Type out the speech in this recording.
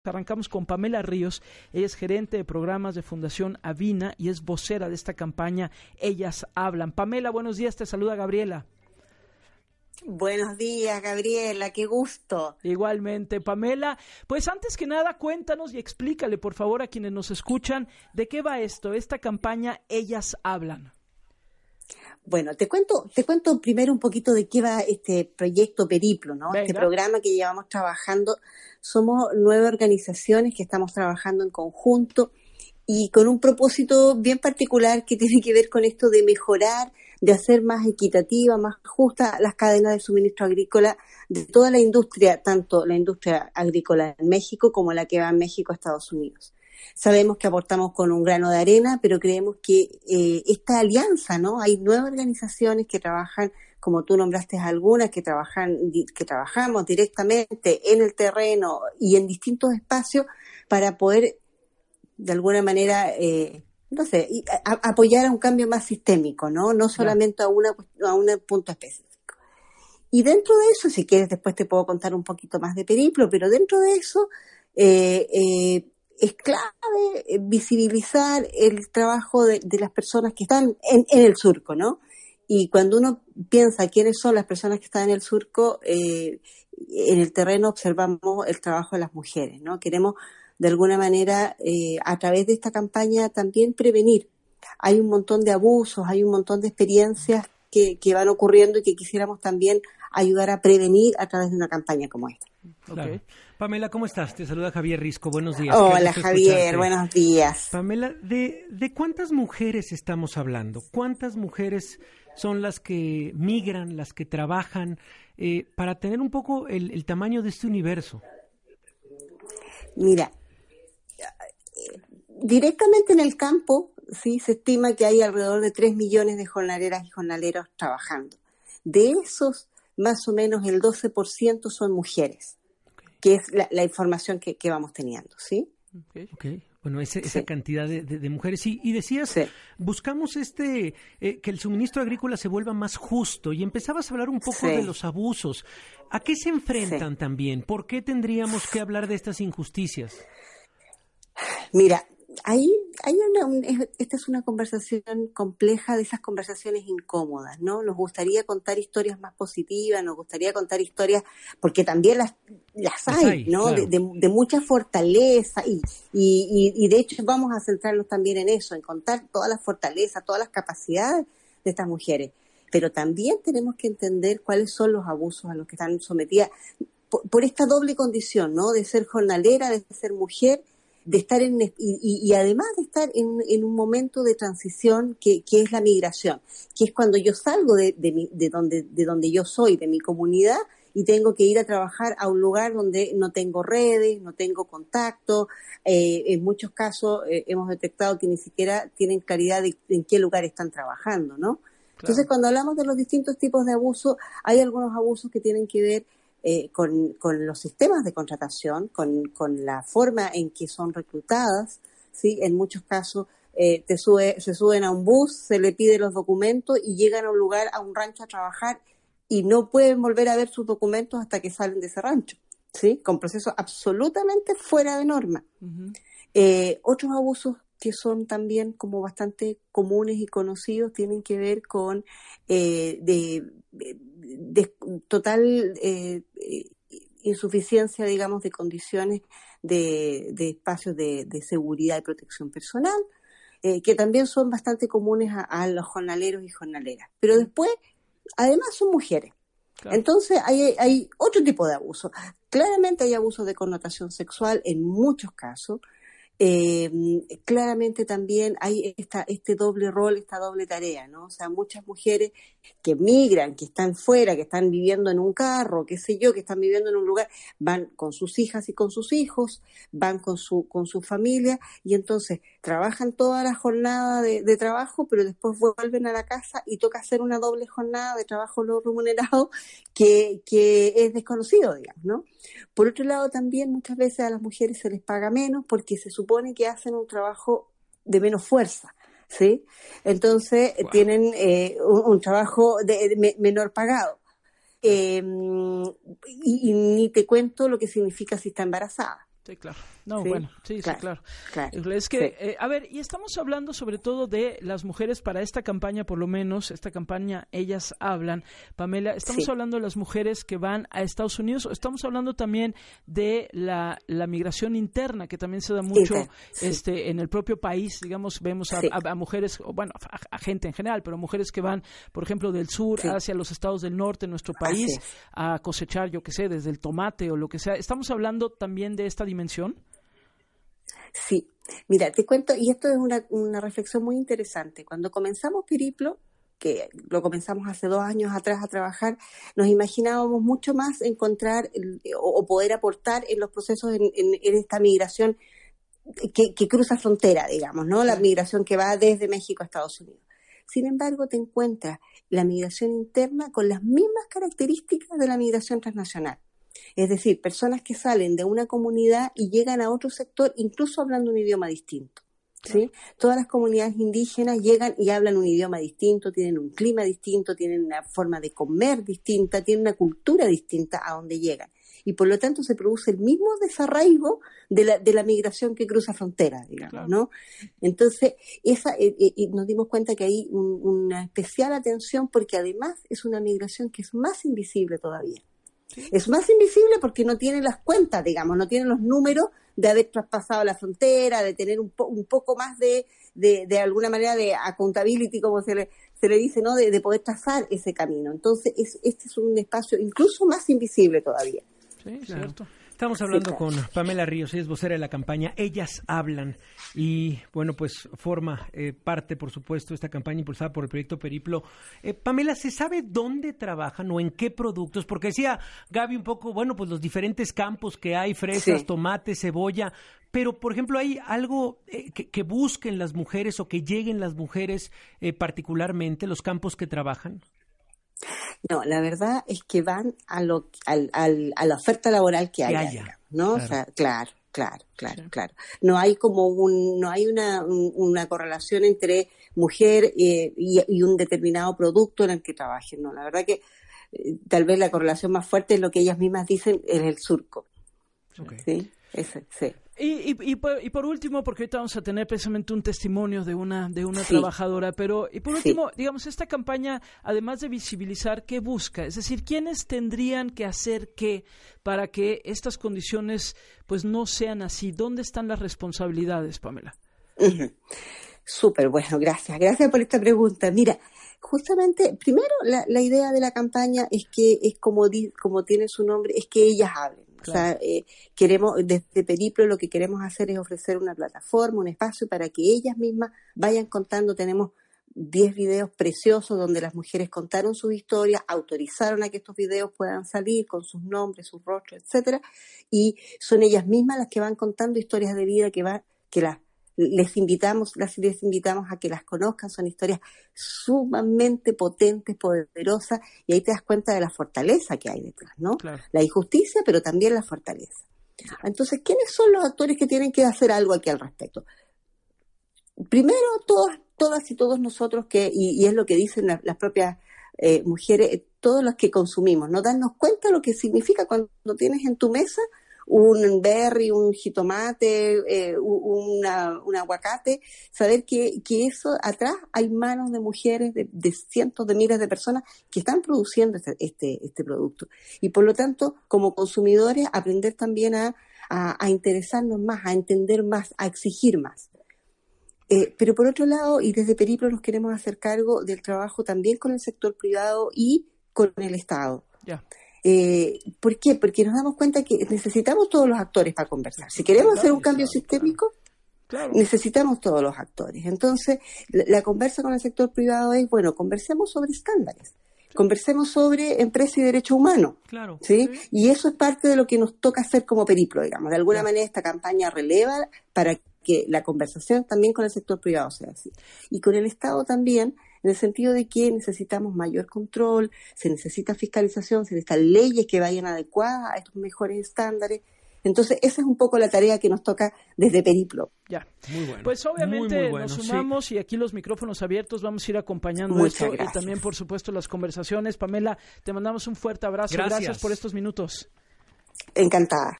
Arrancamos con Pamela Ríos. Ella es gerente de programas de Fundación Avina y es vocera de esta campaña Ellas Hablan. Pamela, buenos días, te saluda Gabriela. Buenos días, Gabriela, qué gusto. Igualmente, Pamela. Pues antes que nada, cuéntanos y explícale, por favor, a quienes nos escuchan, ¿de qué va esta campaña Ellas Hablan? Bueno, te cuento primero un poquito de qué va este proyecto Periplo, ¿no? Venga. Este programa que llevamos trabajando. Somos 9 organizaciones que estamos trabajando en conjunto y con un propósito bien particular que tiene que ver con esto de mejorar, de hacer más equitativa, más justa las cadenas de suministro agrícola de toda la industria, tanto la industria agrícola en México como la que va en México a Estados Unidos. Sabemos que aportamos con un grano de arena, pero creemos que esta alianza, ¿no? Hay 9 organizaciones que trabajan, como tú nombraste algunas, que trabajamos directamente en el terreno y en distintos espacios para poder, de alguna manera, apoyar a un cambio más sistémico, ¿no? No solamente a un punto específico. Y dentro de eso, si quieres, después te puedo contar un poquito más de Periplo, pero dentro de eso, es clave visibilizar el trabajo de las personas que están en el surco, ¿no? Y cuando uno piensa quiénes son las personas que están en el surco, en el terreno observamos el trabajo de las mujeres, ¿no? Queremos, de alguna manera, a través de esta campaña también prevenir. Hay un montón de abusos, hay un montón de experiencias que van ocurriendo y que quisiéramos también ayudar a prevenir a través de una campaña como esta. Claro. Okay. Pamela, ¿cómo estás? Te saluda Javier Risco. Buenos días. Hola, Javier. Buenos días. Pamela, ¿de cuántas mujeres estamos hablando? ¿Cuántas mujeres son las que migran, las que trabajan, para tener un poco el tamaño de este universo? Mira, directamente en el campo, sí, se estima que hay alrededor de 3 millones de jornaleras y jornaleros trabajando. De esos, más o menos el 12% son mujeres, que es la información que vamos teniendo, ¿sí? Okay. Bueno, esa cantidad de mujeres. Y decías, buscamos que el suministro agrícola se vuelva más justo, y empezabas a hablar un poco de los abusos. ¿A qué se enfrentan también? ¿Por qué tendríamos que hablar de estas injusticias? Mira, esta es una conversación compleja, de esas conversaciones incómodas, ¿no? Nos gustaría contar historias más positivas, nos gustaría contar historias, porque también las hay, ¿no? Claro. De mucha fortaleza y de hecho vamos a centrarnos también en eso, en contar todas las fortalezas, todas las capacidades de estas mujeres. Pero también tenemos que entender cuáles son los abusos a los que están sometidas por esta doble condición, ¿no? De ser jornalera, de ser mujer, de estar y además de estar en un momento de transición que es la migración, que es cuando yo salgo de donde yo soy, de mi comunidad, y tengo que ir a trabajar a un lugar donde no tengo redes, no tengo contacto. En muchos casos hemos detectado que ni siquiera tienen claridad de en qué lugar están trabajando, ¿no? Claro. Entonces, cuando hablamos de los distintos tipos de abusos, hay algunos abusos que tienen que ver con los sistemas de contratación, con la forma en que son reclutadas, ¿sí? En muchos casos se suben a un bus, se le pide los documentos y llegan a un lugar, a un rancho a trabajar, y no pueden volver a ver sus documentos hasta que salen de ese rancho, ¿sí? Con procesos absolutamente fuera de norma. Uh-huh. Otros abusos que son también como bastante comunes y conocidos tienen que ver con total insuficiencia, digamos, de condiciones de espacios de seguridad y protección personal, que también son bastante comunes a los jornaleros y jornaleras. Pero después, además, son mujeres. Claro. Entonces hay otro tipo de abuso. Claramente hay abusos de connotación sexual en muchos casos. Claramente también hay este doble rol, esta doble tarea, ¿no? O sea, muchas mujeres que migran, que están fuera, que están viviendo en un carro, qué sé yo, que están viviendo en un lugar, van con sus hijas y con sus hijos, van con su familia, y entonces trabajan toda la jornada de trabajo, pero después vuelven a la casa y toca hacer una doble jornada de trabajo no remunerado que es desconocido, digamos, ¿no? Por otro lado, también muchas veces a las mujeres se les paga menos porque se supone que hacen un trabajo de menos fuerza, ¿sí? Entonces tienen un trabajo de menor pagado. Y ni te cuento lo que significa si está embarazada, Sí, claro. No, ¿sí? Bueno, sí, claro. Es que, a ver, y estamos hablando sobre todo de las mujeres para esta campaña, por lo menos, esta campaña Ellas Hablan. Pamela, ¿estamos hablando de las mujeres que van a Estados Unidos o estamos hablando también de la migración interna, que también se da mucho en el propio país? Digamos, vemos a mujeres, bueno, a gente en general, pero mujeres que van, por ejemplo, del sur hacia los estados del norte de nuestro país a cosechar, yo qué sé, desde el tomate o lo que sea. ¿Estamos hablando también de esta dimensión? Sí, mira, te cuento, y esto es una reflexión muy interesante. Cuando comenzamos Periplo, que lo comenzamos hace 2 años atrás a trabajar, nos imaginábamos mucho más encontrar o poder aportar en los procesos en esta migración que cruza frontera, digamos, ¿no? La migración que va desde México a Estados Unidos. Sin embargo, te encuentras la migración interna con las mismas características de la migración transnacional. Es decir, personas que salen de una comunidad y llegan a otro sector, incluso hablando un idioma distinto, ¿sí? Todas las comunidades indígenas llegan y hablan un idioma distinto, tienen un clima distinto, tienen una forma de comer distinta, tienen una cultura distinta a donde llegan. Y por lo tanto se produce el mismo desarraigo de la migración que cruza fronteras, digamos, ¿no? Entonces, y nos dimos cuenta que hay una especial atención porque además es una migración que es más invisible todavía. ¿Sí? Es más invisible porque no tiene las cuentas, digamos, no tiene los números de haber traspasado la frontera, de tener un poco más de alguna manera de accountability, como se le dice, ¿no? De poder trazar ese camino. Entonces, este es un espacio incluso más invisible todavía. Sí, claro. Cierto. Estamos hablando con Pamela Ríos, ella es vocera de la campaña Ellas Hablan y, bueno, pues forma parte, por supuesto, de esta campaña impulsada por el Proyecto Periplo. Pamela, ¿se sabe dónde trabajan o en qué productos? Porque decía Gaby un poco, bueno, pues los diferentes campos que hay, fresas, tomate, cebolla, pero, por ejemplo, ¿hay algo que busquen las mujeres o que lleguen las mujeres particularmente, los campos que trabajan? No, la verdad es que van a la oferta laboral que haya, ¿no? Claro. O sea, claro. No hay una correlación entre mujer y un determinado producto en el que trabajen, ¿no? La verdad que tal vez la correlación más fuerte es lo que ellas mismas dicen es el surco. Okay. ¿Sí? Sí. Y por último, porque ahorita vamos a tener precisamente un testimonio de una trabajadora, pero y por último, digamos, esta campaña, además de visibilizar, ¿qué busca? Es decir, ¿quiénes tendrían que hacer qué para que estas condiciones pues no sean así? ¿Dónde están las responsabilidades, Pamela? Súper, bueno, gracias por esta pregunta. Mira, justamente, primero, la idea de la campaña es que es como tiene su nombre, es que ellas hablen. Claro. O sea, queremos, desde Periplo lo que queremos hacer es ofrecer una plataforma, un espacio para que ellas mismas vayan contando. Tenemos 10 videos preciosos donde las mujeres contaron sus historias, autorizaron a que estos videos puedan salir con sus nombres, sus rostros, etcétera, y son ellas mismas las que van contando historias de vida les invitamos a que las conozcan. Son historias sumamente potentes, poderosas, y ahí te das cuenta de la fortaleza que hay detrás, ¿no? Claro. La injusticia, pero también la fortaleza. Entonces, ¿quiénes son los actores que tienen que hacer algo aquí al respecto? Primero, todas y todos nosotros y es lo que dicen las propias mujeres, todos los que consumimos, ¿no? Darnos cuenta de lo que significa cuando tienes en tu mesa un berry, un jitomate, un aguacate, saber que eso atrás hay manos de mujeres, de cientos de miles de personas que están produciendo este producto. Y por lo tanto, como consumidores, aprender también a interesarnos más, a entender más, a exigir más. Pero por otro lado, y desde Periplo nos queremos hacer cargo del trabajo también con el sector privado y con el Estado. Ya. ¿Por qué? Porque nos damos cuenta que necesitamos todos los actores para conversar. Si queremos hacer un cambio sistémico, necesitamos todos los actores. Entonces, la conversa con el sector privado es, bueno, conversemos sobre estándares, conversemos sobre empresa y derecho humano. Claro. ¿Sí? Y eso es parte de lo que nos toca hacer como Periplo, digamos. De alguna manera esta campaña releva para que la conversación también con el sector privado sea así. Y con el Estado también, en el sentido de que necesitamos mayor control, se necesita fiscalización, se necesitan leyes que vayan adecuadas a estos mejores estándares. Entonces, esa es un poco la tarea que nos toca desde Periplo. Ya. Muy bueno. Pues obviamente muy bueno, nos sumamos y aquí los micrófonos abiertos, vamos a ir acompañando esto y también, por supuesto, las conversaciones. Pamela, te mandamos un fuerte abrazo. Gracias por estos minutos. Encantada.